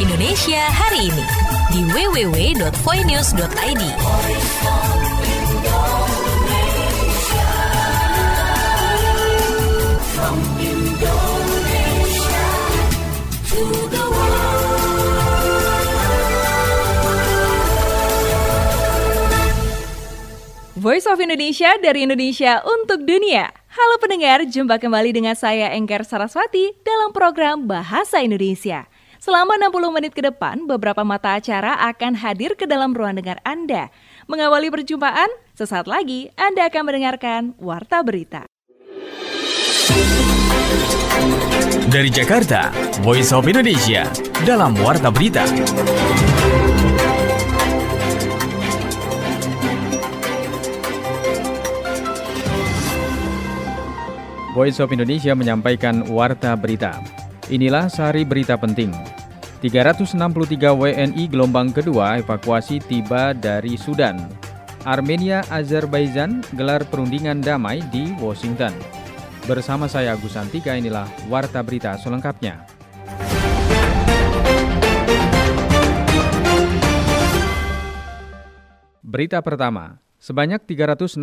Indonesia hari ini di www.voinews.id. Voice of Indonesia dari Indonesia untuk dunia. Halo pendengar, jumpa kembali dengan saya Engker Saraswati dalam program Bahasa Indonesia. Selama 60 menit ke depan, beberapa mata acara akan hadir ke dalam ruang dengar Anda. Mengawali perjumpaan, sesaat lagi Anda akan mendengarkan Warta Berita. Dari Jakarta, Voice of Indonesia dalam Warta Berita. Voice of Indonesia menyampaikan Warta Berita. Inilah sehari berita penting. 363 WNI gelombang kedua evakuasi tiba dari Sudan. Armenia, Azerbaijan gelar perundingan damai di Washington. Bersama saya Agus Santika, inilah Warta Berita selengkapnya. Berita pertama. Sebanyak 363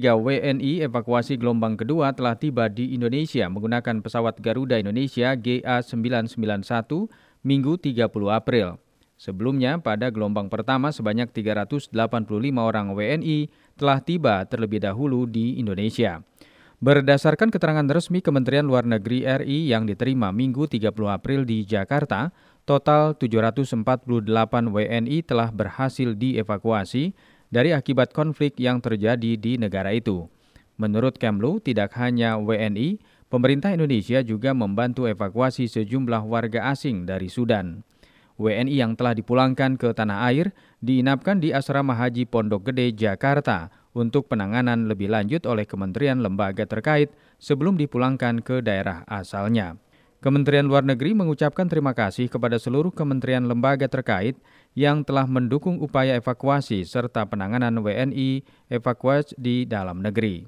WNI evakuasi gelombang kedua telah tiba di Indonesia menggunakan pesawat Garuda Indonesia GA991 Minggu 30 April. Sebelumnya, pada gelombang pertama sebanyak 385 orang WNI telah tiba terlebih dahulu di Indonesia. Berdasarkan keterangan resmi Kementerian Luar Negeri RI yang diterima Minggu 30 April di Jakarta, total 748 WNI telah berhasil dievakuasi dari akibat konflik yang terjadi di negara itu. Menurut Kemlu, tidak hanya WNI, pemerintah Indonesia juga membantu evakuasi sejumlah warga asing dari Sudan. WNI yang telah dipulangkan ke tanah air diinapkan di Asrama Haji Pondok Gede, Jakarta untuk penanganan lebih lanjut oleh kementerian lembaga terkait sebelum dipulangkan ke daerah asalnya. Kementerian Luar Negeri mengucapkan terima kasih kepada seluruh kementerian lembaga terkait yang telah mendukung upaya evakuasi serta penanganan WNI evakuasi di dalam negeri.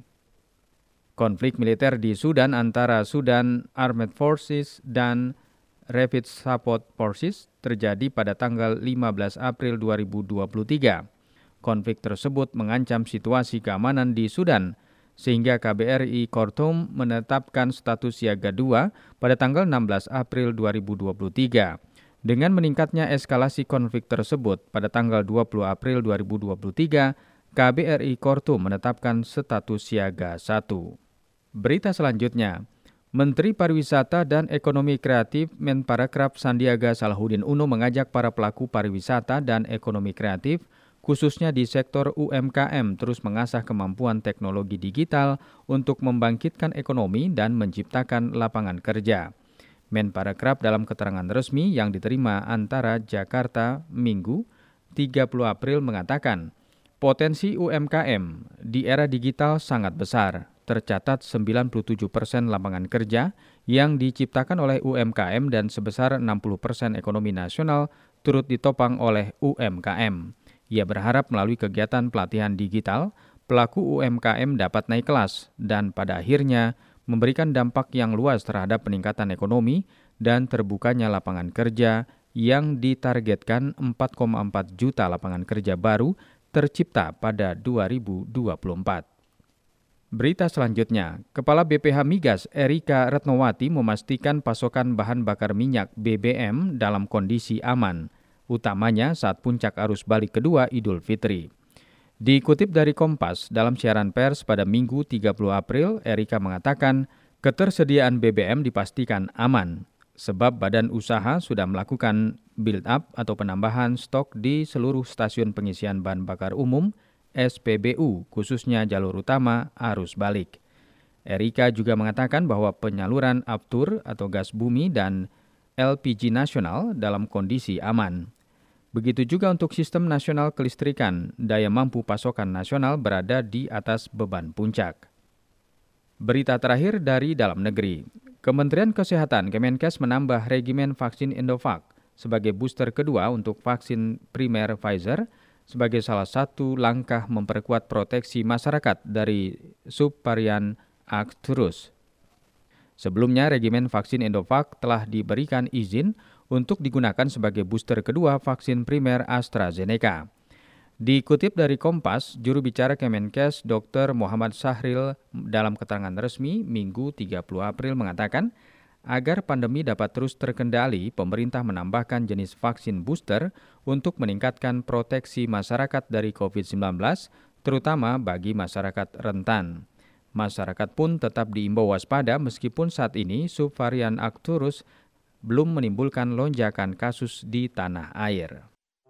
Konflik militer di Sudan antara Sudan Armed Forces dan Rapid Support Forces terjadi pada tanggal 15 April 2023. Konflik tersebut mengancam situasi keamanan di Sudan, sehingga KBRI Khartoum menetapkan status siaga 2 pada tanggal 16 April 2023. Dengan meningkatnya eskalasi konflik tersebut, pada tanggal 20 April 2023, KBRI Khartoum menetapkan status siaga 1. Berita selanjutnya, Menteri Pariwisata dan Ekonomi Kreatif Menparekraf Sandiaga Salahuddin Uno mengajak para pelaku pariwisata dan ekonomi kreatif khususnya di sektor UMKM terus mengasah kemampuan teknologi digital untuk membangkitkan ekonomi dan menciptakan lapangan kerja. Menparekraf dalam keterangan resmi yang diterima antara Jakarta Minggu 30 April mengatakan, potensi UMKM di era digital sangat besar. Tercatat 97% lapangan kerja yang diciptakan oleh UMKM dan sebesar 60% ekonomi nasional turut ditopang oleh UMKM. Ia berharap melalui kegiatan pelatihan digital, pelaku UMKM dapat naik kelas dan pada akhirnya memberikan dampak yang luas terhadap peningkatan ekonomi dan terbukanya lapangan kerja yang ditargetkan 4,4 juta lapangan kerja baru tercipta pada 2024. Berita selanjutnya, Kepala BPH Migas Erika Retnowati memastikan pasokan bahan bakar minyak BBM dalam kondisi aman, utamanya saat puncak arus balik kedua Idul Fitri. Dikutip dari Kompas, dalam siaran pers pada Minggu 30 April, Erika mengatakan ketersediaan BBM dipastikan aman, sebab badan usaha sudah melakukan build-up atau penambahan stok di seluruh stasiun pengisian bahan bakar umum, SPBU, khususnya jalur utama arus balik. Erika juga mengatakan bahwa penyaluran aftur atau gas bumi dan LPG nasional dalam kondisi aman. Begitu juga untuk sistem nasional kelistrikan, daya mampu pasokan nasional berada di atas beban puncak. Berita terakhir dari dalam negeri. Kementerian Kesehatan Kemenkes menambah regimen vaksin Indovac sebagai booster kedua untuk vaksin primer Pfizer sebagai salah satu langkah memperkuat proteksi masyarakat dari subvarian Arcturus. Sebelumnya, regimen vaksin Indovac telah diberikan izin untuk digunakan sebagai booster kedua vaksin primer AstraZeneca. Dikutip dari Kompas, juru bicara Kemenkes Dr. Muhammad Sahril dalam keterangan resmi Minggu 30 April mengatakan, agar pandemi dapat terus terkendali, pemerintah menambahkan jenis vaksin booster untuk meningkatkan proteksi masyarakat dari COVID-19, terutama bagi masyarakat rentan. Masyarakat pun tetap diimbau waspada meskipun saat ini subvarian Arcturus belum menimbulkan lonjakan kasus di tanah air.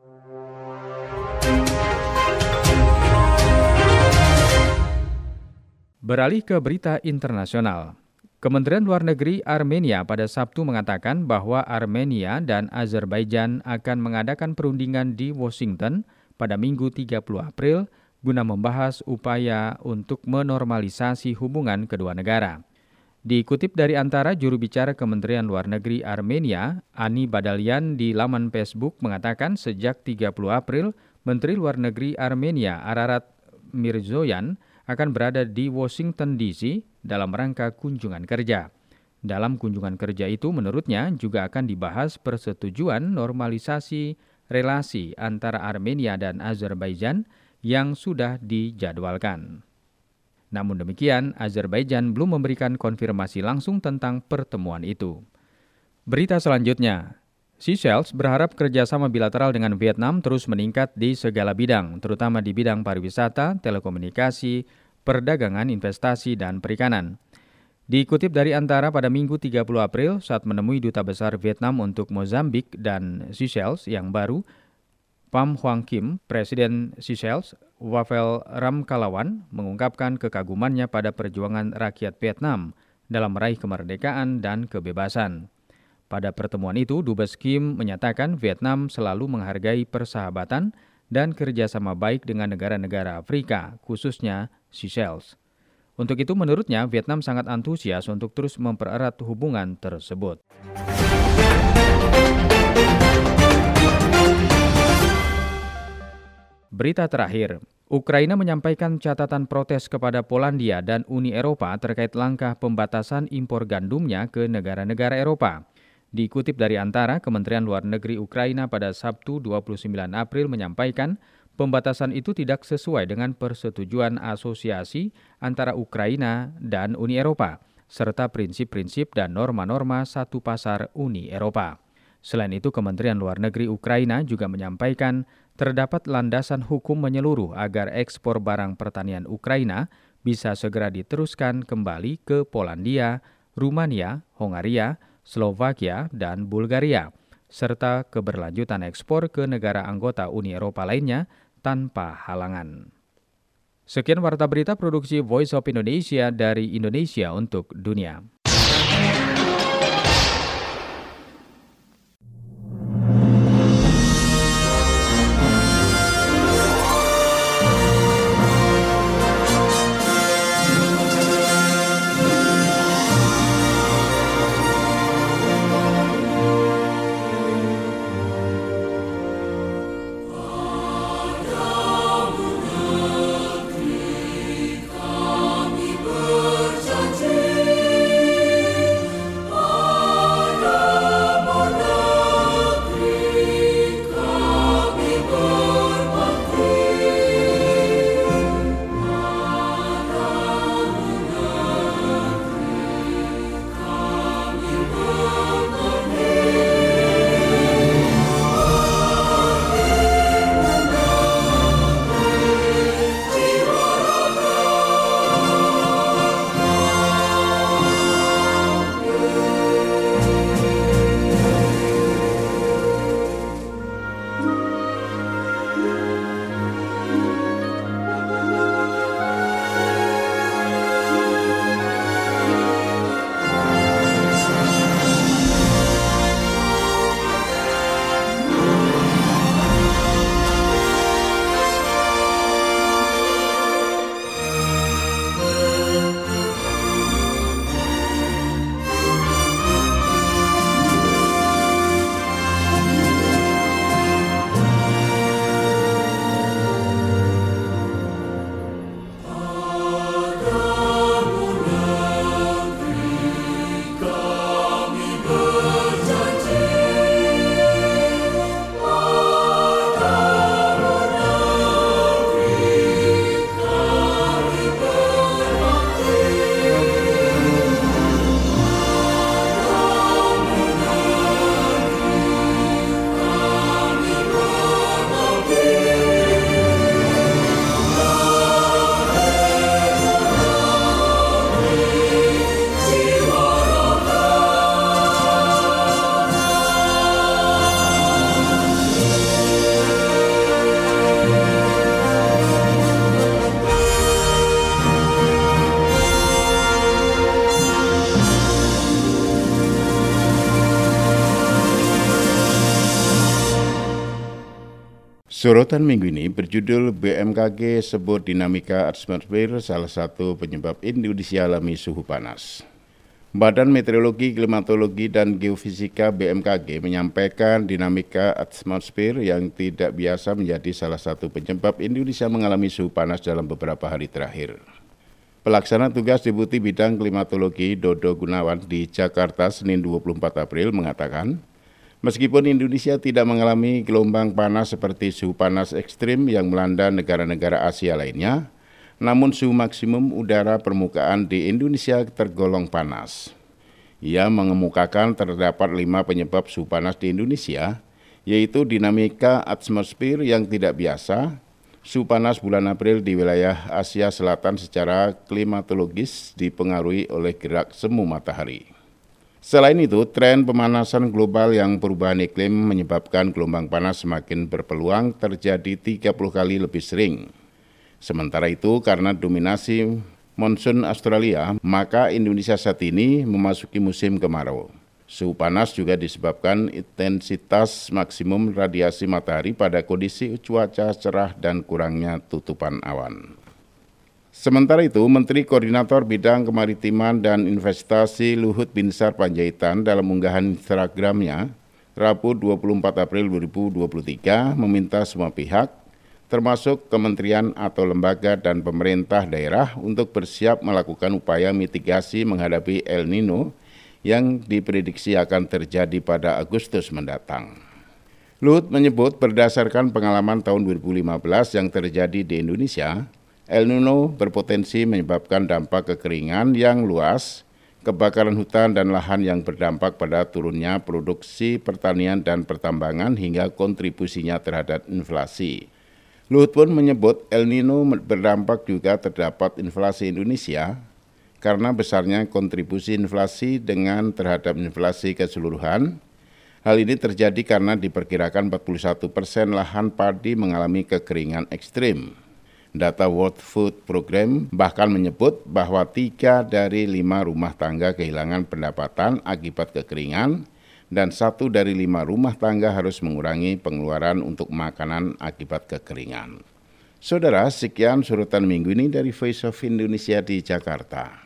Beralih ke berita internasional. Kementerian Luar Negeri Armenia pada Sabtu mengatakan bahwa Armenia dan Azerbaijan akan mengadakan perundingan di Washington pada Minggu 30 April guna membahas upaya untuk menormalisasi hubungan kedua negara. Dikutip dari antara juru bicara Kementerian Luar Negeri Armenia, Ani Badalian di laman Facebook mengatakan sejak 30 April, Menteri Luar Negeri Armenia Ararat Mirzoyan akan berada di Washington DC dalam rangka kunjungan kerja. Dalam kunjungan kerja itu menurutnya juga akan dibahas persetujuan normalisasi relasi antara Armenia dan Azerbaijan yang sudah dijadwalkan. Namun demikian, Azerbaijan belum memberikan konfirmasi langsung tentang pertemuan itu. Berita selanjutnya, Seychelles berharap kerjasama bilateral dengan Vietnam terus meningkat di segala bidang, terutama di bidang pariwisata, telekomunikasi, perdagangan, investasi, dan perikanan. Dikutip dari Antara pada Minggu 30 April saat menemui Duta Besar Vietnam untuk Mozambik dan Seychelles yang baru, Pham Hoang Kim, Presiden Seychelles, Wavel Ramkalawan, mengungkapkan kekagumannya pada perjuangan rakyat Vietnam dalam meraih kemerdekaan dan kebebasan. Pada pertemuan itu, Dubes Kim menyatakan Vietnam selalu menghargai persahabatan dan kerjasama baik dengan negara-negara Afrika, khususnya Seychelles. Untuk itu, menurutnya, Vietnam sangat antusias untuk terus mempererat hubungan tersebut. Berita terakhir, Ukraina menyampaikan catatan protes kepada Polandia dan Uni Eropa terkait langkah pembatasan impor gandumnya ke negara-negara Eropa. Dikutip dari Antara, Kementerian Luar Negeri Ukraina pada Sabtu 29 April menyampaikan pembatasan itu tidak sesuai dengan persetujuan asosiasi antara Ukraina dan Uni Eropa, serta prinsip-prinsip dan norma-norma satu pasar Uni Eropa. Selain itu, Kementerian Luar Negeri Ukraina juga menyampaikan terdapat landasan hukum menyeluruh agar ekspor barang pertanian Ukraina bisa segera diteruskan kembali ke Polandia, Rumania, Hongaria, Slovakia, dan Bulgaria, serta keberlanjutan ekspor ke negara anggota Uni Eropa lainnya tanpa halangan. Sekian Warta Berita Produksi Voice of Indonesia dari Indonesia untuk Dunia. Sorotan minggu ini berjudul BMKG sebut dinamika atmosfer salah satu penyebab Indonesia alami suhu panas. Badan Meteorologi, Klimatologi, dan Geofisika BMKG menyampaikan dinamika atmosfer yang tidak biasa menjadi salah satu penyebab Indonesia mengalami suhu panas dalam beberapa hari terakhir. Pelaksana tugas Deputi Bidang Klimatologi Dodo Gunawan di Jakarta Senin 24 April mengatakan, meskipun Indonesia tidak mengalami gelombang panas seperti suhu panas ekstrim yang melanda negara-negara Asia lainnya, namun suhu maksimum udara permukaan di Indonesia tergolong panas. Ia mengemukakan terdapat 5 penyebab suhu panas di Indonesia, yaitu dinamika atmosfer yang tidak biasa, suhu panas bulan April di wilayah Asia Selatan secara klimatologis dipengaruhi oleh gerak semu matahari. Selain itu, tren pemanasan global yang perubahan iklim menyebabkan gelombang panas semakin berpeluang terjadi 30 kali lebih sering. Sementara itu, karena dominasi monsun Australia, maka Indonesia saat ini memasuki musim kemarau. Suhu panas juga disebabkan intensitas maksimum radiasi matahari pada kondisi cuaca cerah dan kurangnya tutupan awan. Sementara itu, Menteri Koordinator Bidang Kemaritiman dan Investasi Luhut Binsar Panjaitan dalam unggahan Instagramnya, Rabu 24 April 2023, meminta semua pihak, termasuk kementerian atau lembaga dan pemerintah daerah untuk bersiap melakukan upaya mitigasi menghadapi El Nino yang diprediksi akan terjadi pada Agustus mendatang. Luhut menyebut berdasarkan pengalaman tahun 2015 yang terjadi di Indonesia, El Nino berpotensi menyebabkan dampak kekeringan yang luas, kebakaran hutan dan lahan yang berdampak pada turunnya produksi pertanian dan pertambangan hingga kontribusinya terhadap inflasi. Luhut pun menyebut El Nino berdampak juga terdapat inflasi Indonesia karena besarnya kontribusi inflasi dengan terhadap inflasi keseluruhan. Hal ini terjadi karena diperkirakan 41% lahan padi mengalami kekeringan ekstrim. Data World Food Program bahkan menyebut bahwa 3 dari 5 rumah tangga kehilangan pendapatan akibat kekeringan dan 1 dari 5 rumah tangga harus mengurangi pengeluaran untuk makanan akibat kekeringan. Saudara, sekian sorotan minggu ini dari Voice of Indonesia di Jakarta.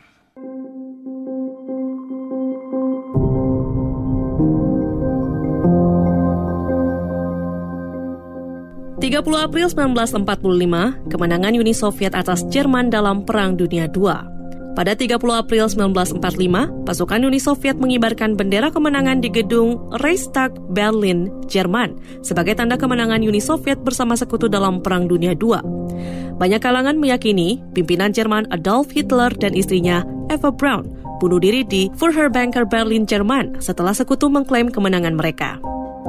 30 April 1945, kemenangan Uni Soviet atas Jerman dalam Perang Dunia II. Pada 30 April 1945, pasukan Uni Soviet mengibarkan bendera kemenangan di gedung Reichstag, Berlin, Jerman, sebagai tanda kemenangan Uni Soviet bersama sekutu dalam Perang Dunia II. Banyak kalangan meyakini pimpinan Jerman Adolf Hitler dan istrinya Eva Braun bunuh diri di Feuerbunker Berlin, Jerman setelah sekutu mengklaim kemenangan mereka.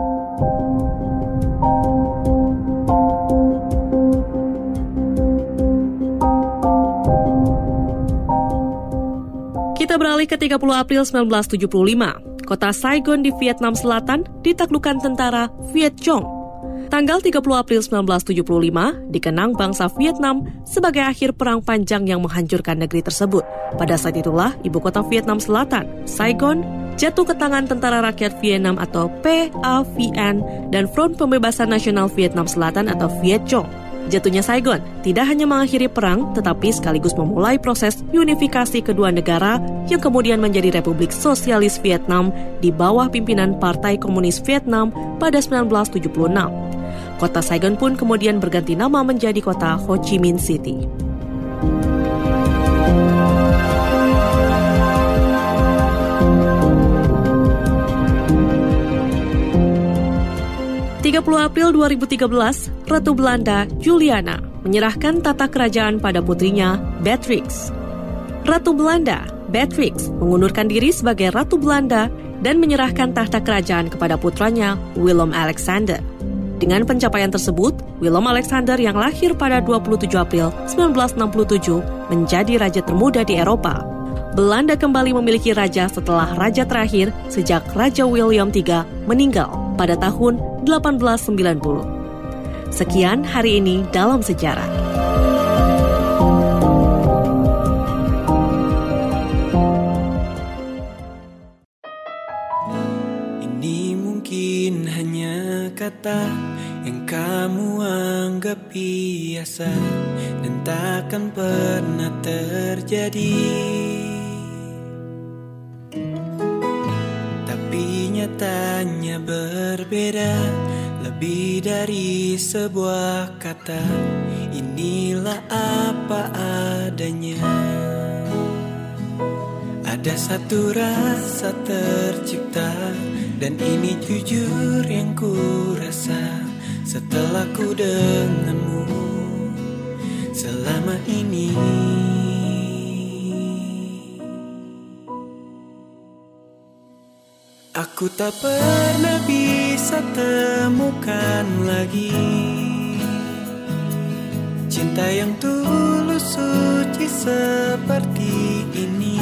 Kita beralih ke 30 April 1975. Kota Saigon di Vietnam Selatan ditaklukkan tentara Viet Cong. Tanggal 30 April 1975 dikenang bangsa Vietnam sebagai akhir perang panjang yang menghancurkan negeri tersebut. Pada saat itulah ibu kota Vietnam Selatan, Saigon, jatuh ke tangan Tentara Rakyat Vietnam atau PAVN dan Front Pembebasan Nasional Vietnam Selatan atau Viet Cong. Jatuhnya Saigon tidak hanya mengakhiri perang, tetapi sekaligus memulai proses unifikasi kedua negara yang kemudian menjadi Republik Sosialis Vietnam di bawah pimpinan Partai Komunis Vietnam pada 1976. Kota Saigon pun kemudian berganti nama menjadi kota Ho Chi Minh City. April 2013, Ratu Belanda Juliana menyerahkan tata kerajaan pada putrinya Beatrix. Ratu Belanda Beatrix mengundurkan diri sebagai Ratu Belanda dan menyerahkan tahta kerajaan kepada putranya Willem Alexander. Dengan pencapaian tersebut, Willem Alexander yang lahir pada 27 April 1967 menjadi raja termuda di Eropa. Belanda kembali memiliki raja setelah raja terakhir sejak Raja William III meninggal pada tahun 1890. Sekian hari ini dalam sejarah. Ini mungkin hanya hanya kata yang kamu anggap biasa dan takkan pernah terjadi. Tapi nyatanya berbeda, lebih dari sebuah kata. Inilah apa adanya. Ada satu rasa tercipta, dan ini jujur yang ku rasa setelah ku denganmu selama ini. Aku tak pernah bisa temukan lagi cinta yang tulus suci seperti ini.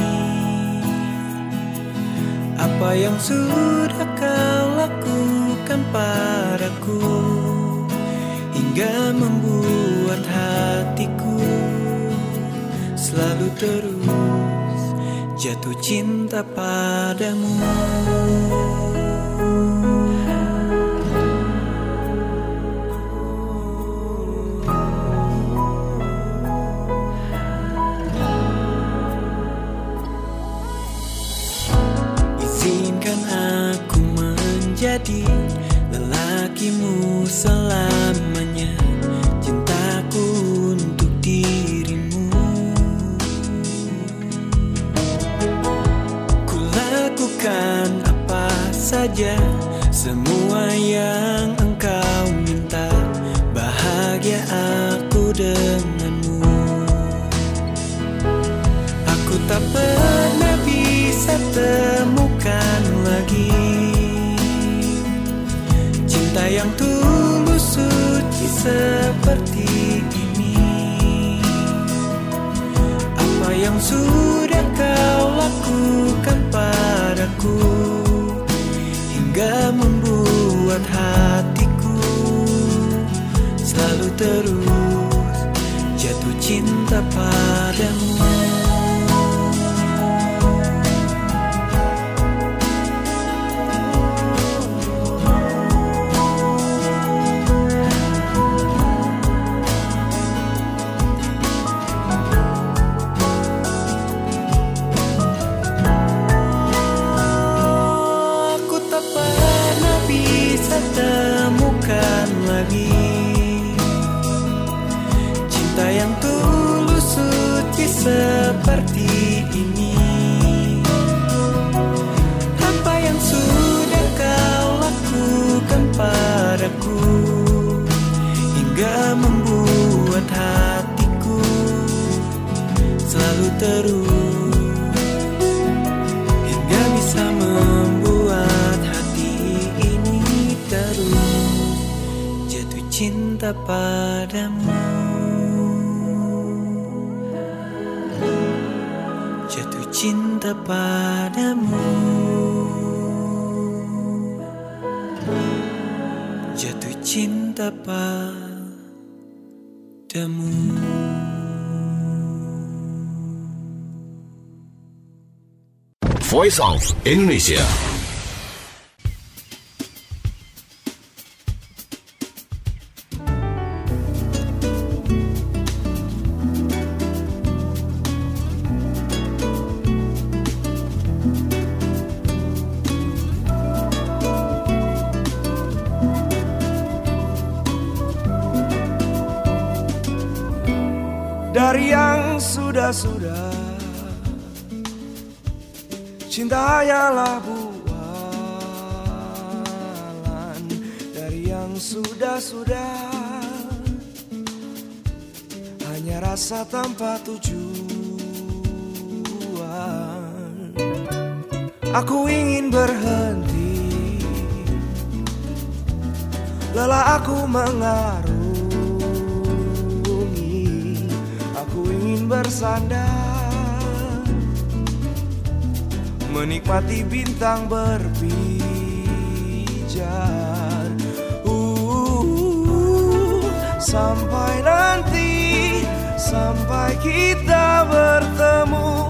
Apa yang sudah kau lakukan padaku hingga membuat hatiku selalu terus jatuh cinta padamu. Izinkan aku menjadi lelakimu selamanya, cintaku untuk dirimu. Ku lakukan apa saja, semua yang engkau minta, bahagia aku denganmu. Aku tak pernah bisa temukan lagi cinta yang tulus suci seperti ini. Apa yang sudah kau lakukan padaku hingga membuat hatiku selalu terus jatuh cinta padamu. Temukan lagi cinta yang tulus suci seperti ini. Apa yang sudah kau lakukan padaku hingga membuat hatiku selalu terus hingga bisa membuat terus jatuh cinta padamu, jatuh cinta padamu, jatuh cinta padamu. Voice of Indonesia. Dari yang sudah-sudah, cinta hanyalah bualan. Dari yang sudah-sudah, hanya rasa tanpa tujuan. Aku ingin berhenti, lelah aku mengarungi. Aku ingin bersandar, menikmati bintang berpijar. Sampai nanti, sampai kita bertemu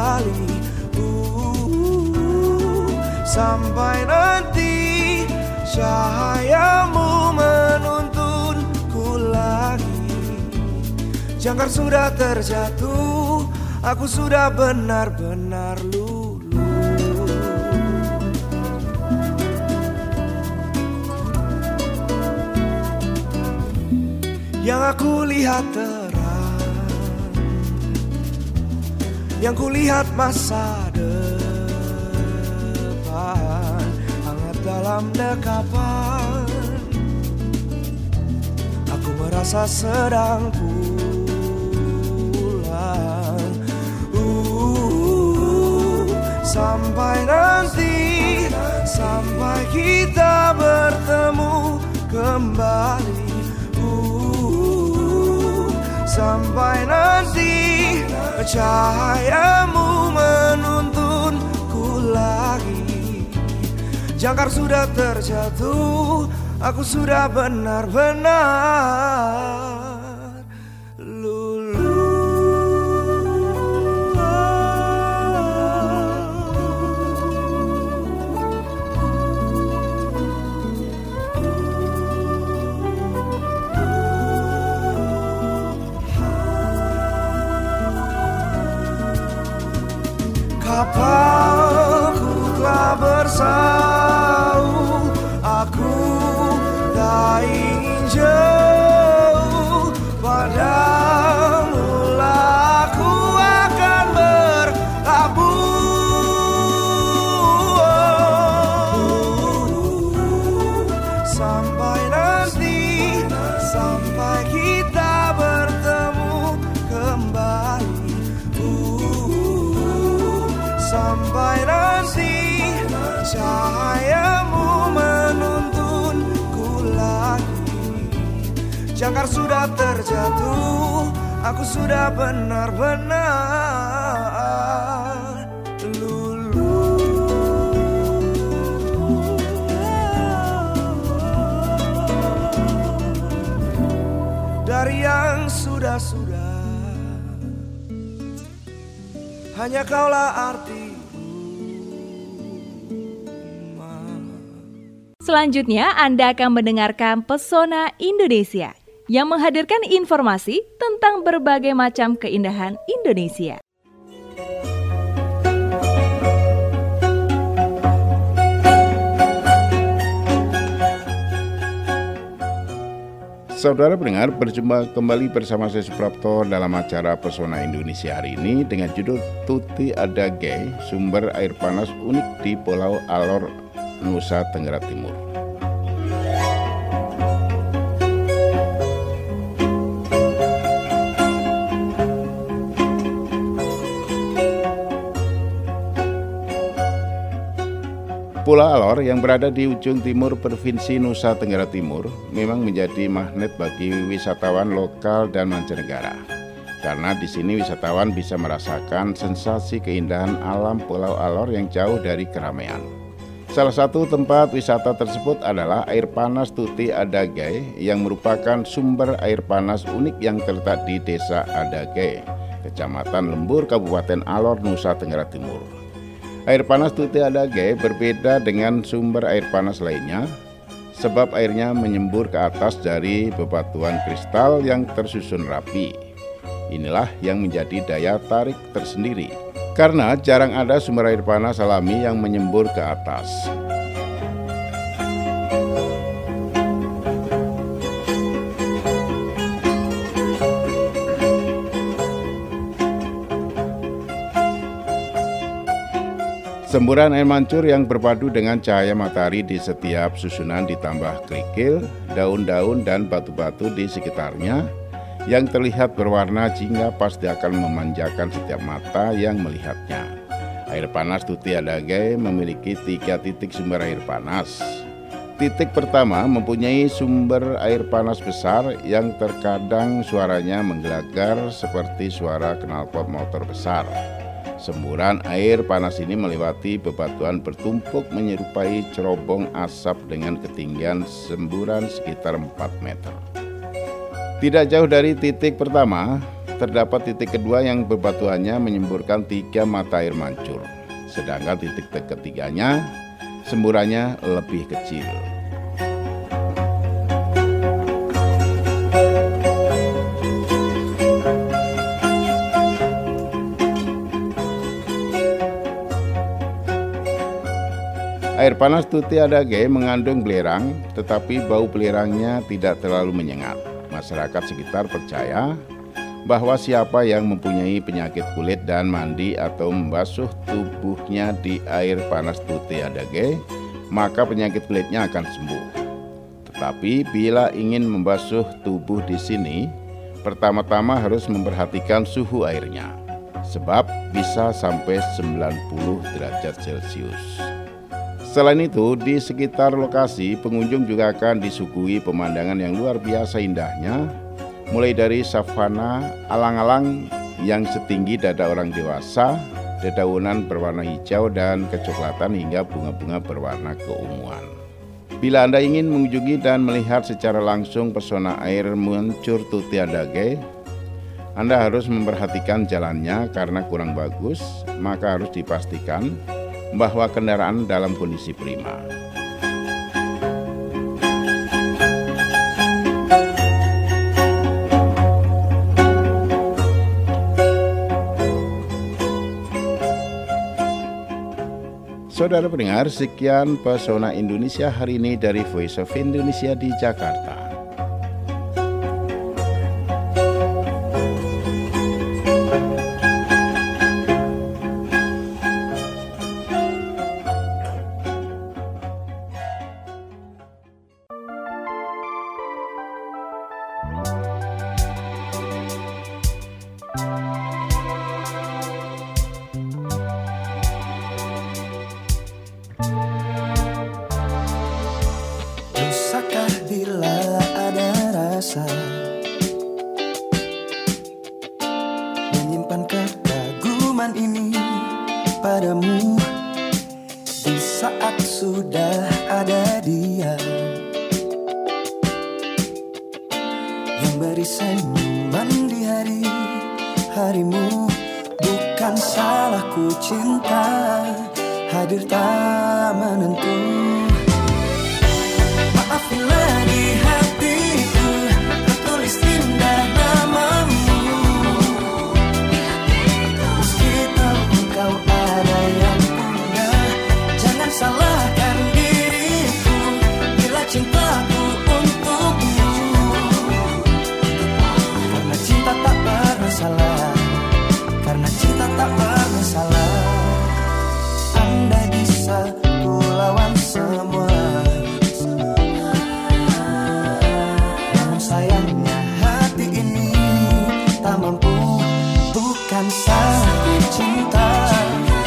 kembali. Sampai nanti, cahayamu menuntunku lagi. Jangkar sudah terjatuh, aku sudah benar-benar luluh. Yang aku lihat terang, yang ku lihat masa depan, hangat dalam dekapan. Aku merasa sedang pulang. Sampai nanti, sampai kita bertemu kembali. Sampai nanti cahayamu menuntunku lagi. Jangkar sudah terjatuh, aku sudah benar-benar luluh. Kapalku telah bersauh, aku tak ingin jauh. Padamu lah aku akan berlabuh. Sampai nanti, sampai kita bertemu kembali. Sampai nanti cahayamu menuntunku lagi. Jangkar sudah terjatuh, aku sudah benar-benar luluh. Dari yang sudah-sudah, hanya kaulah arti. Selanjutnya, Anda akan mendengarkan Pesona Indonesia yang menghadirkan informasi tentang berbagai macam keindahan Indonesia. Saudara pendengar, berjumpa kembali bersama saya Suprapto dalam acara Pesona Indonesia hari ini dengan judul Tuti Adage, sumber air panas unik di Pulau Alor, Nusa Tenggara Timur. Pulau Alor yang berada di ujung timur Provinsi Nusa Tenggara Timur memang menjadi magnet bagi wisatawan lokal dan mancanegara. Karena di sini wisatawan bisa merasakan sensasi keindahan alam Pulau Alor yang jauh dari keramaian. Salah satu tempat wisata tersebut adalah air panas Tuti Adage yang merupakan sumber air panas unik yang terletak di Desa Adage, Kecamatan Lembur, Kabupaten Alor, Nusa Tenggara Timur. Air panas Tuti Adage berbeda dengan sumber air panas lainnya, sebab airnya menyembur ke atas dari bebatuan kristal yang tersusun rapi. Inilah yang menjadi daya tarik tersendiri, karena jarang ada sumber air panas alami yang menyembur ke atas. Semburan air mancur yang berpadu dengan cahaya matahari di setiap susunan ditambah kerikil, daun-daun dan batu-batu di sekitarnya yang terlihat berwarna jingga pasti akan memanjakan setiap mata yang melihatnya. Air panas Tuti Adage memiliki 3 titik sumber air panas. Titik pertama mempunyai sumber air panas besar yang terkadang suaranya menggelegar seperti suara knalpot motor besar. Semburan air panas ini melewati bebatuan bertumpuk menyerupai cerobong asap dengan ketinggian semburan sekitar 4 meter. Tidak jauh dari titik pertama, terdapat titik kedua yang bebatuannya menyemburkan 3 mata air mancur. Sedangkan titik ketiganya, semburannya lebih kecil. Air panas Tuti Adage mengandung belerang, tetapi bau belerangnya tidak terlalu menyengat. Masyarakat sekitar percaya bahwa siapa yang mempunyai penyakit kulit dan mandi atau membasuh tubuhnya di air panas Tuti Adage, maka penyakit kulitnya akan sembuh. Tetapi bila ingin membasuh tubuh di sini, pertama-tama harus memperhatikan suhu airnya, sebab bisa sampai 90 derajat Celcius. Selain itu, di sekitar lokasi, pengunjung juga akan disuguhi pemandangan yang luar biasa indahnya, mulai dari savana, alang-alang yang setinggi dada orang dewasa, dedaunan berwarna hijau dan kecoklatan hingga bunga-bunga berwarna keunguan. Bila Anda ingin mengunjungi dan melihat secara langsung pesona air Mancur Tuti Adage, Anda harus memperhatikan jalannya karena kurang bagus, maka harus dipastikan bahwa kendaraan dalam kondisi prima. Saudara pendengar, sekian Pesona Indonesia hari ini dari Voice of Indonesia di Jakarta. Menyimpan kekaguman ini padamu di saat sudah ada Dia yang beri senyuman di hari-harimu. Bukan salahku cinta hadir tak menentu. Maafilah di hatiku tertulis indah namamu. Meski tahu engkau ada yang punya, jangan salahkan diriku bila cintaku untukmu. Karena cinta tak pernah salah, karena cinta tak pernah salah. Andai bisa ku lawan semua, namun sayangnya hati ini tak mampu. Bukan salahku cinta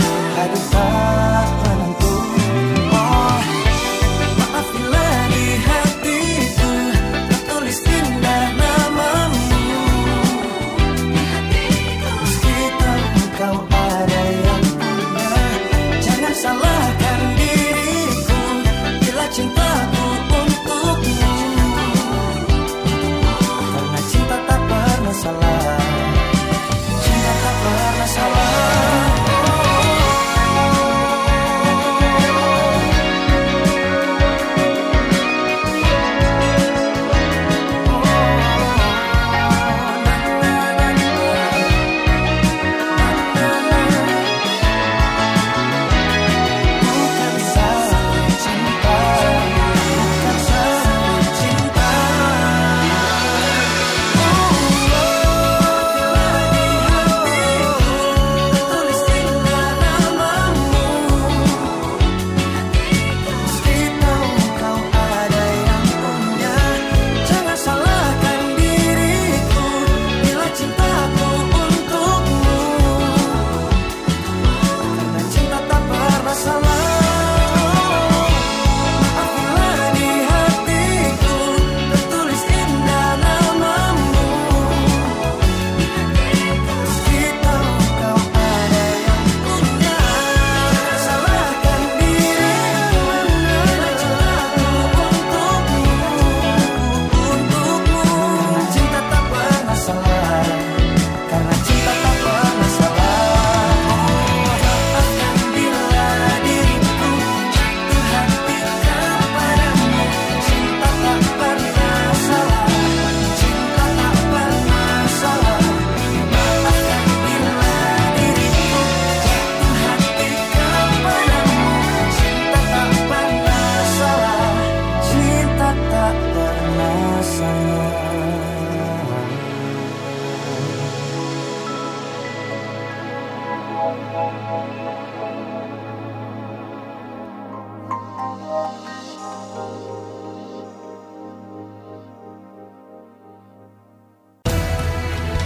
hadir tak menentu. Oh, maafilah di hati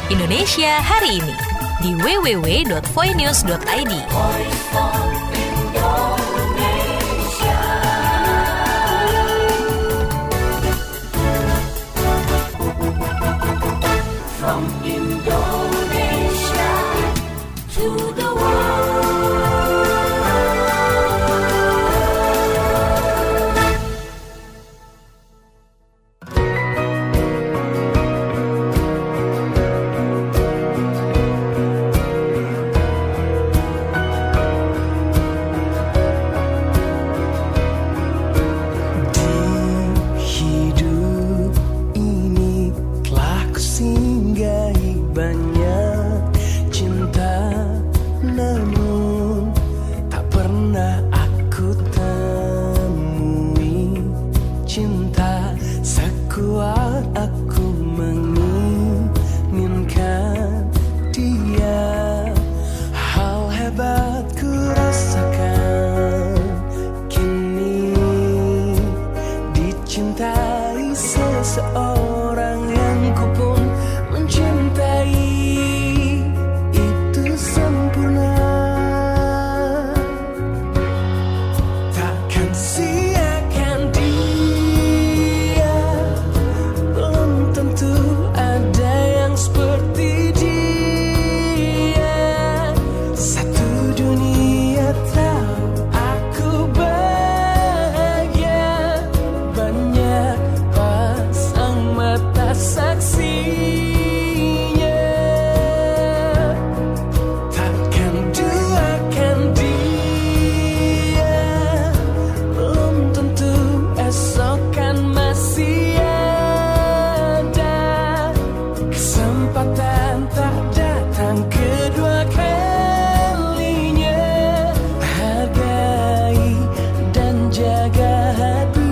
Indonesia hari ini di www.voinews.id. From Indonesia to the world. Seorang yang ku pun mencintai, itu sempurna. Takkan siakan dia, belum tentu ada yang seperti dia. Satu dunia tahu aku bahagia, banyak mata saksinya. Takkan duakan dia, belum tentu esok kan masih ada. Kesempatan tak datang kedua kalinya. Hargai dan jaga hati.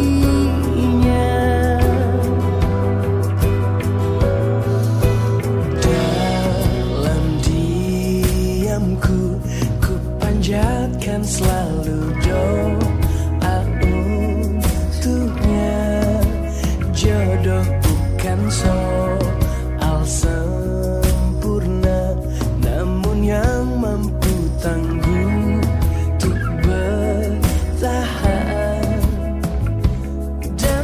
Panjatkan selalu doa untuknya. Jodoh bukan soal sempurna, namun yang mampu tangguh untuk bertahan dan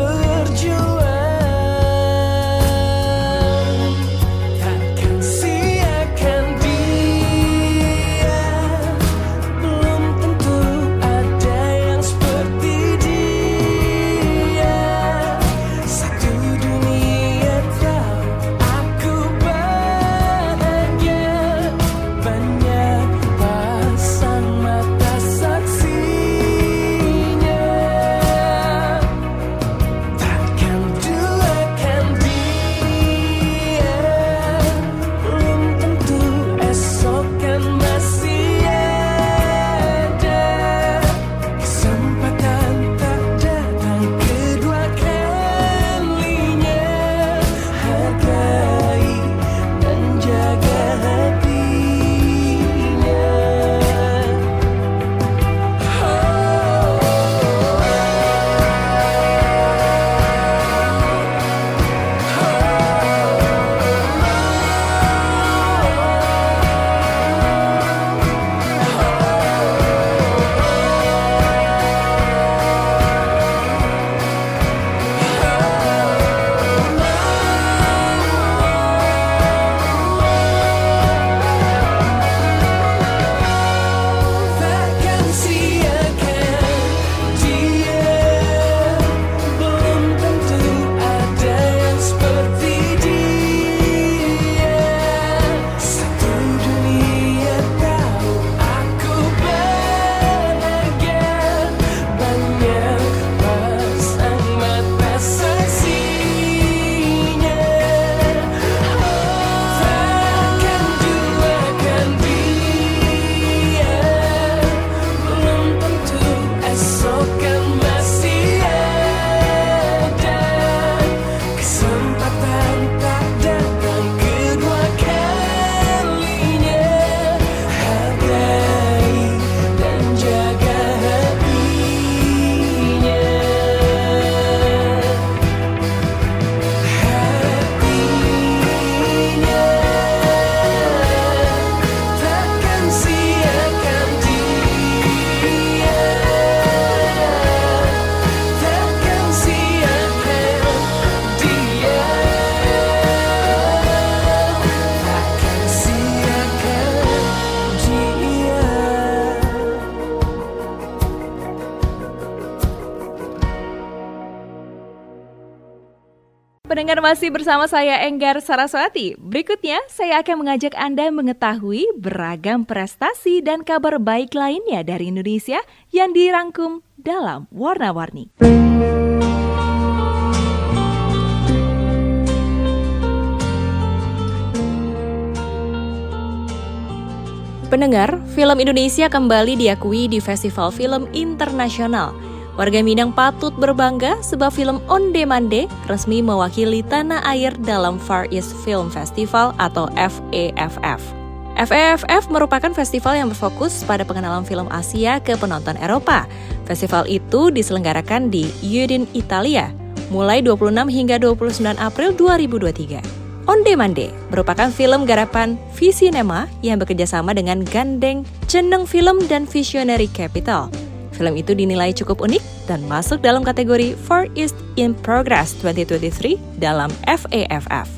berjuang. Takkan siakan dia, belum tentu ada yang seperti dia. Satu dunia tahu aku Pendengar masih bersama saya Enggar Saraswati. Berikutnya saya akan mengajak Anda mengetahui beragam prestasi dan kabar baik lainnya dari Indonesia yang dirangkum dalam Warna-Warni. Pendengar, film Indonesia kembali diakui di Festival Film Internasional. Warga Minang patut berbangga sebab film Onde Mande resmi mewakili tanah air dalam Far East Film Festival atau FEFF. FEFF merupakan festival yang berfokus pada pengenalan film Asia ke penonton Eropa. Festival itu diselenggarakan di Udine, Italia, mulai 26 hingga 29 April 2023. Onde Mande merupakan film garapan Visinema yang bekerjasama dengan Gandeng, Ceneng Film, dan Visionary Capital. Film itu dinilai cukup unik dan masuk dalam kategori Far East in Progress 2023 dalam FEFF.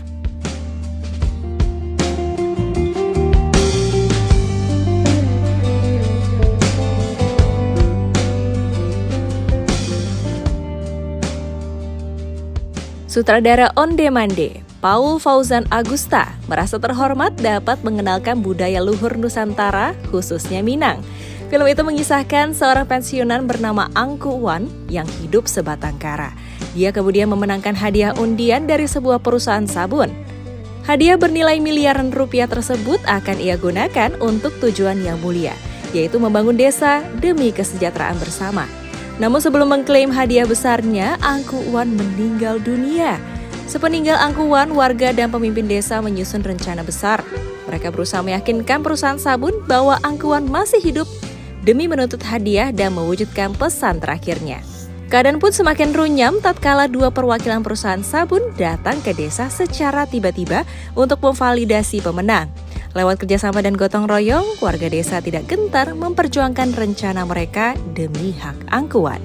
Sutradara Onde Mande, Paul Fauzan Agusta, merasa terhormat dapat mengenalkan budaya luhur Nusantara, khususnya Minang. Film itu mengisahkan seorang pensiunan bernama Angku Wan yang hidup sebatang kara. Dia kemudian memenangkan hadiah undian dari sebuah perusahaan sabun. Hadiah bernilai miliaran rupiah tersebut akan ia gunakan untuk tujuan yang mulia, yaitu membangun desa demi kesejahteraan bersama. Namun sebelum mengklaim hadiah besarnya, Angku Wan meninggal dunia. Sepeninggal Angku Wan, warga dan pemimpin desa menyusun rencana besar. Mereka berusaha meyakinkan perusahaan sabun bahwa Angku Wan masih hidup demi menuntut hadiah dan mewujudkan pesan terakhirnya. Keadaan pun semakin runyam tatkala dua perwakilan perusahaan sabun datang ke desa secara tiba-tiba untuk memvalidasi pemenang. Lewat kerjasama dan gotong royong, warga desa tidak gentar memperjuangkan rencana mereka demi hak Angku Wan.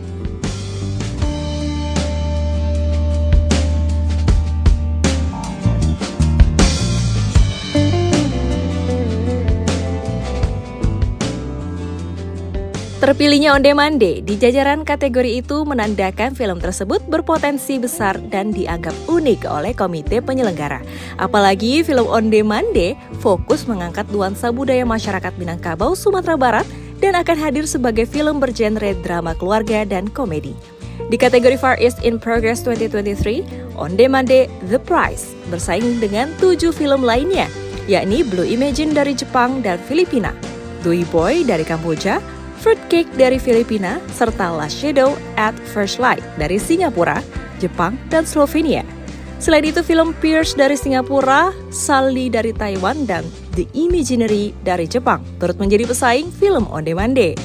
Terpilihnya Onde Mande di jajaran kategori itu menandakan film tersebut berpotensi besar dan dianggap unik oleh komite penyelenggara. Apalagi film Onde Mande fokus mengangkat nuansa budaya masyarakat Minangkabau, Sumatera Barat dan akan hadir sebagai film bergenre drama keluarga dan komedi. Di kategori Far East in Progress 2023, Onde Mande The Prize bersaing dengan 7 film lainnya, yakni Blue Imagine dari Jepang dan Filipina, Doi Boy dari Kamboja, Fruitcake dari Filipina, serta Last Shadow at First Light dari Singapura, Jepang, dan Slovenia. Selain itu, film Pierce dari Singapura, Sully dari Taiwan, dan The Imaginary dari Jepang turut menjadi pesaing film Onde Mande.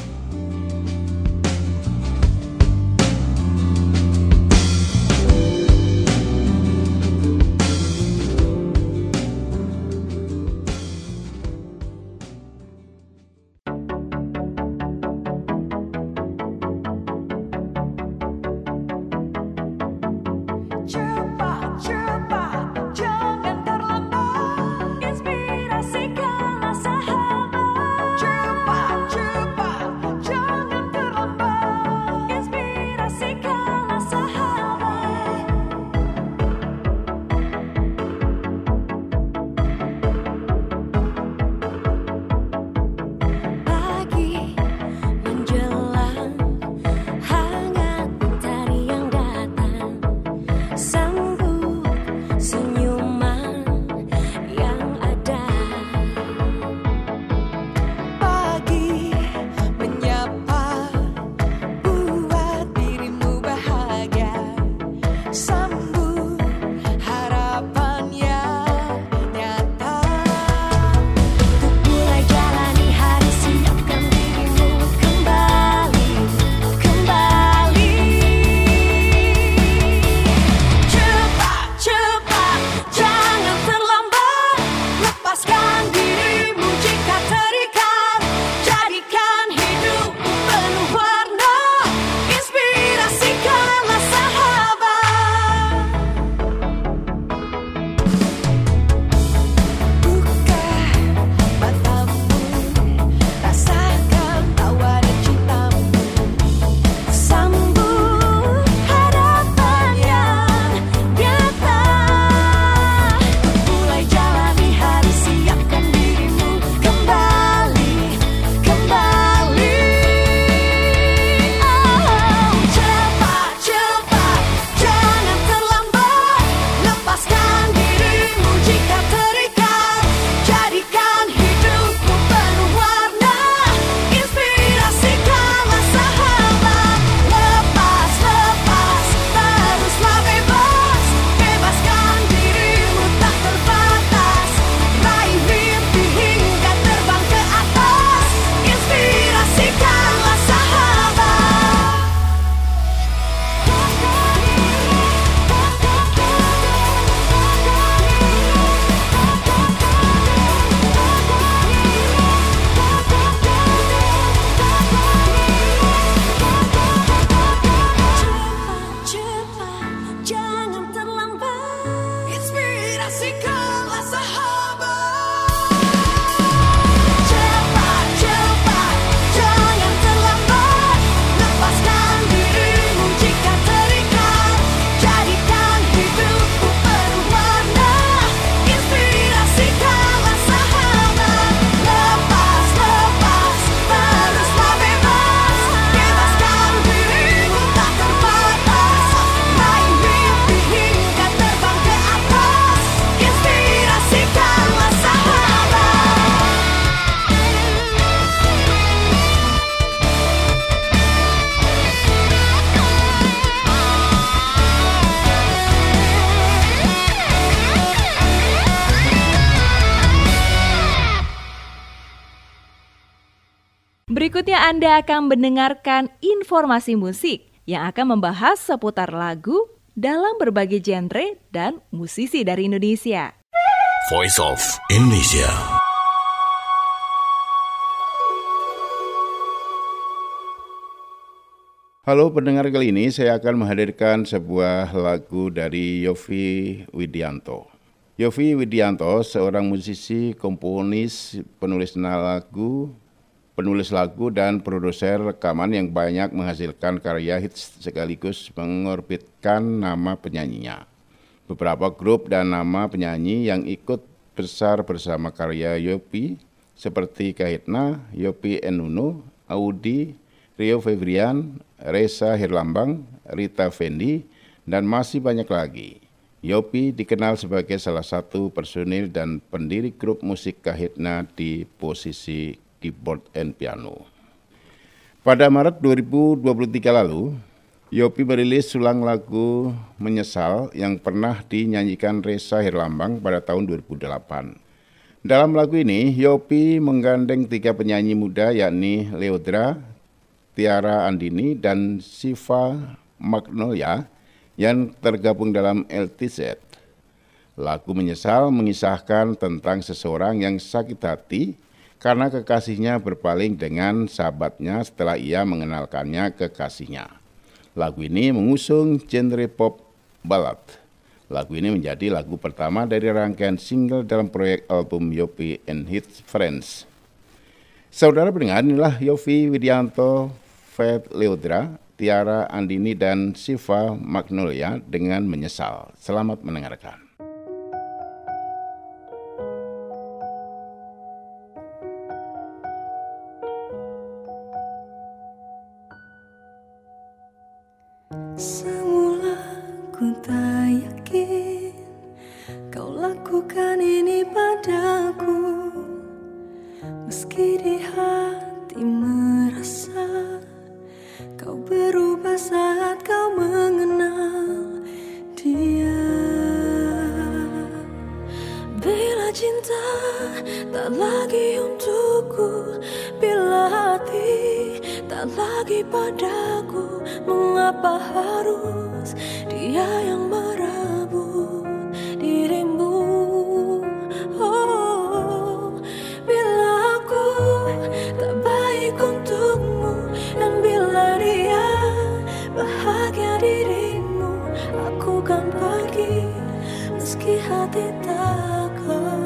Berikutnya Anda akan mendengarkan informasi musik yang akan membahas seputar lagu dalam berbagai genre dan musisi dari Indonesia. Voice of Indonesia. Halo pendengar, kali ini saya akan menghadirkan sebuah lagu dari Yovie Widianto. Yovie Widianto seorang musisi, komponis, penulis lagu dan produser rekaman yang banyak menghasilkan karya hits sekaligus mengorbitkan nama penyanyinya. Beberapa grup dan nama penyanyi yang ikut besar bersama karya Yovie seperti Kahitna, Yovie and Nuno, Audi, Rio Febrian, Reza Herlambang, Rita Fendi, dan masih banyak lagi. Yovie dikenal sebagai salah satu personil dan pendiri grup musik Kahitna di posisi keyboard and piano. Pada Maret 2023 lalu, Yovie merilis ulang lagu Menyesal yang pernah dinyanyikan Reza Herlambang pada tahun 2008. Dalam lagu ini, Yovie menggandeng 3 penyanyi muda yakni Leodra, Tiara Andini, dan Siva Magnolia yang tergabung dalam LTZ. Lagu Menyesal mengisahkan tentang seseorang yang sakit hati karena kekasihnya berpaling dengan sahabatnya setelah ia mengenalkannya kekasihnya. Lagu ini mengusung genre pop ballad. Lagu ini menjadi lagu pertama dari rangkaian single dalam proyek album Yovie and His Friends. Saudara pendengar, inilah Yovie Widianto, Fed Leodra, Tiara Andini, dan Siva Magnolia dengan Menyesal. Selamat mendengarkan. Semula ku tak yakin kau lakukan ini padaku, meski di hati merasa kau berubah saat kau mengenal dia. Bila cinta tak lagi untukku, bila hati tak lagi padaku, mengapa harus dia yang merebut dirimu? Oh, bila aku tak baik untukmu, dan bila dia bahagia dirimu, aku kan pergi meski hati takkan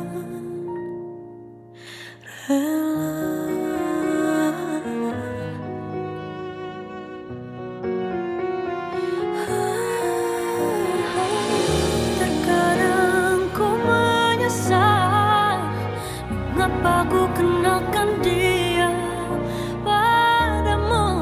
rela. Terkadang ku menyesal mengapa ku kenakan dia padamu.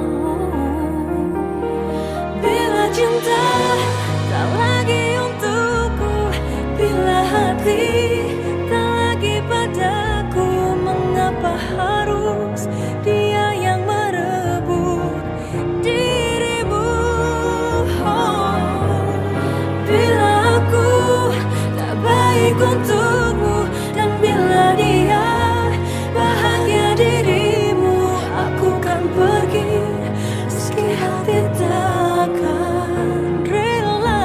Bila cinta tak lagi untukku, bila hati tak lagi padaku, mengapa harus dia yang merebut dirimu? Oh, bila aku tak baik untukmu, dan bila dia bahagia dirimu, aku kan pergi meski hati takkan rela.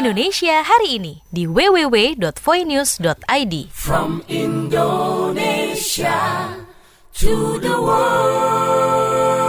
Indonesia hari ini di www.voinews.id. From Indonesia to the world.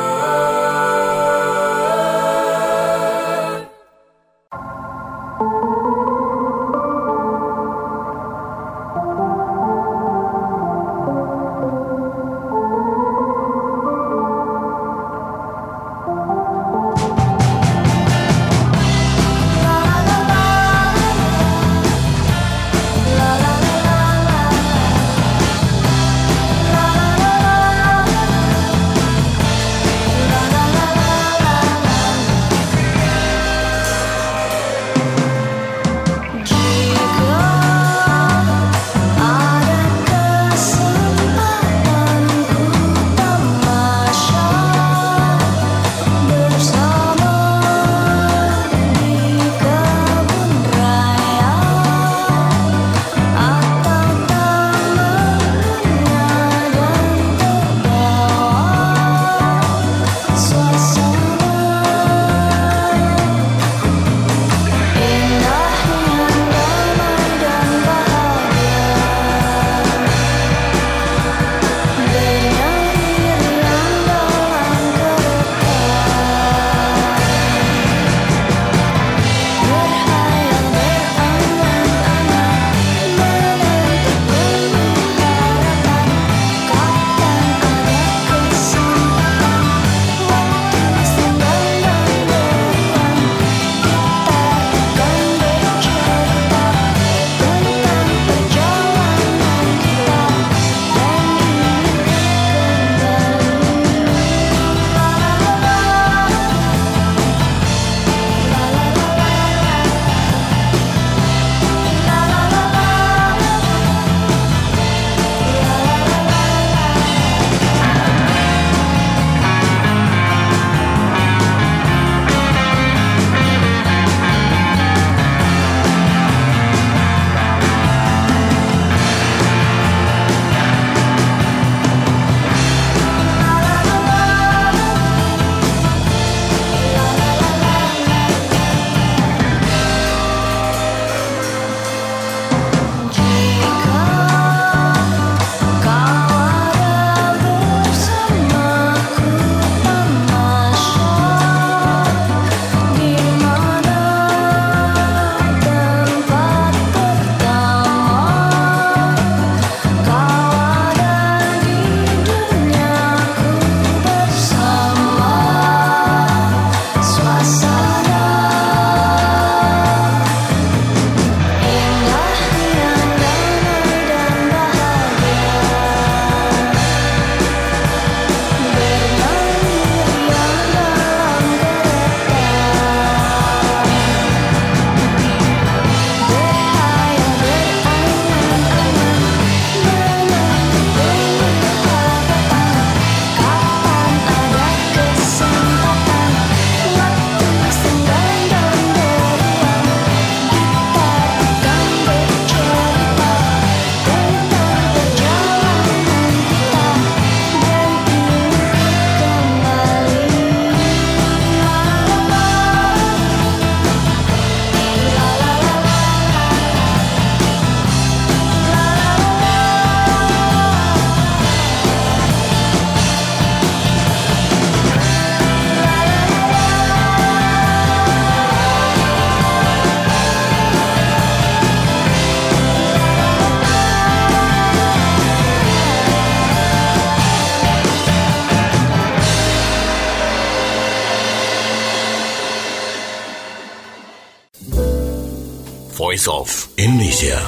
Voice of Indonesia.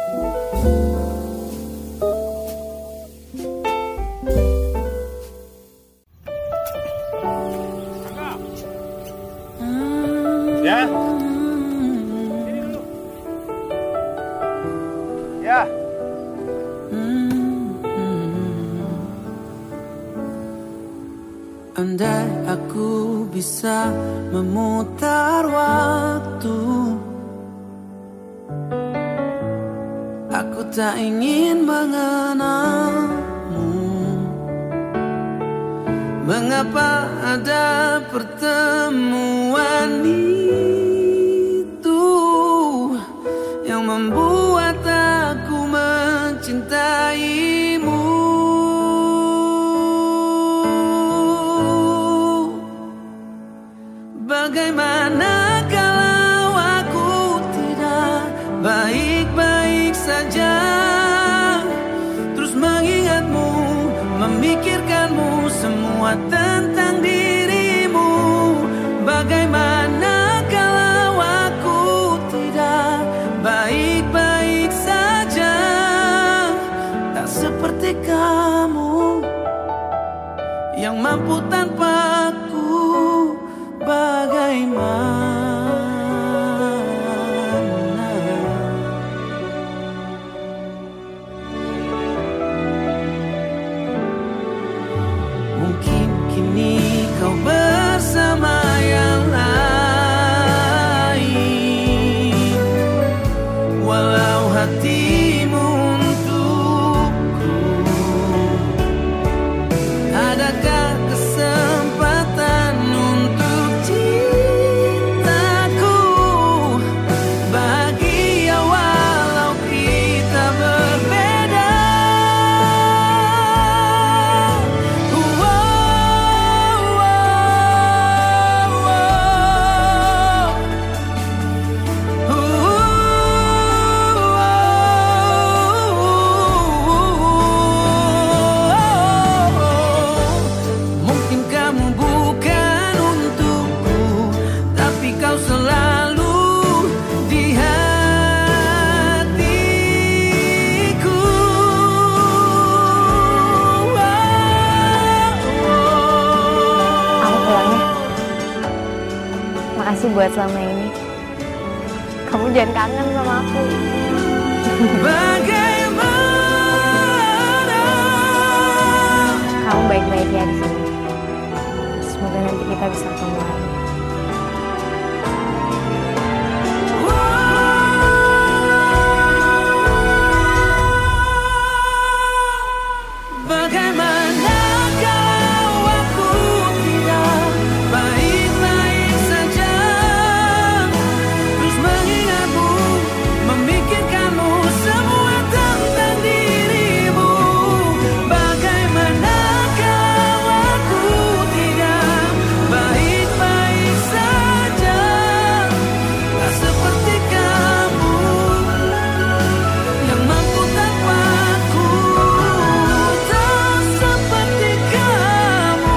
Ya. Sini dulu. Ya. Andai aku bisa memutar waktu, aku tak ingin mengenalmu. Mengapa ada pertemuan itu? buat aku mencintaimu. Bagaimana kalau aku tidak baik-baik saja, terus mengingatmu, memikirkanmu, semua tentang dirimu. Bagaimana kalau aku tidak baik-baik saja, tak seperti kamu yang mampu tanpaku. Bagaimana mungkin kini kau bersama yang lain, walau hatimu untukku. Adakah kesempatan untuk cintaku bahagia walau kita berbeda? Mungkin kamu bukan untukku, tapi kau selalu di hatiku. Aku pulang ya. Makasih buat selama ini. Kamu jangan kangen sama aku. Bagaimana Kamu baik-baik ya di sini. Semoga nanti kita bisa ketemu lagi. Bagaimana kalau aku tidak baik-baik saja, terus mengingatmu, memikirkanmu, semua tentang dirimu. Bagaimana kalau aku tidak baik-baik saja, tak seperti kamu yang mampu tanpaku. Tak seperti kamu.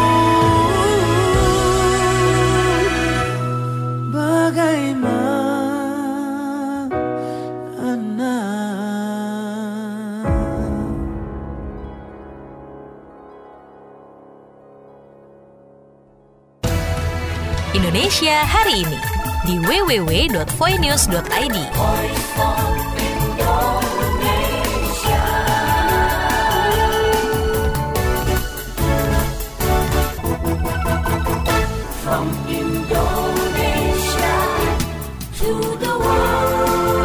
Indonesia hari ini di www.voinews.id. From Indonesia to the world.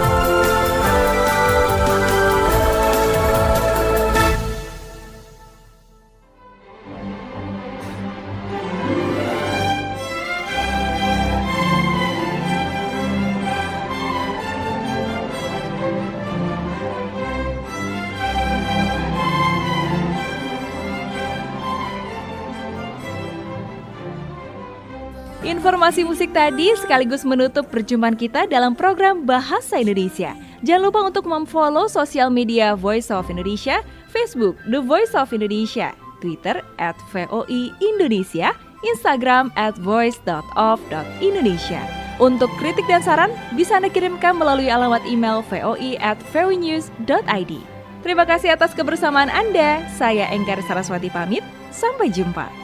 Informasi musik tadi sekaligus menutup perjumpaan kita dalam program Bahasa Indonesia. Jangan lupa untuk memfollow sosial media Voice of Indonesia, Facebook The Voice of Indonesia, Twitter @VOI Indonesia, Instagram @voice.of.indonesia. Untuk kritik dan saran bisa Anda kirimkan melalui alamat email voi@voinews.id. Terima kasih atas kebersamaan Anda. Saya Enggar Saraswati pamit. Sampai jumpa.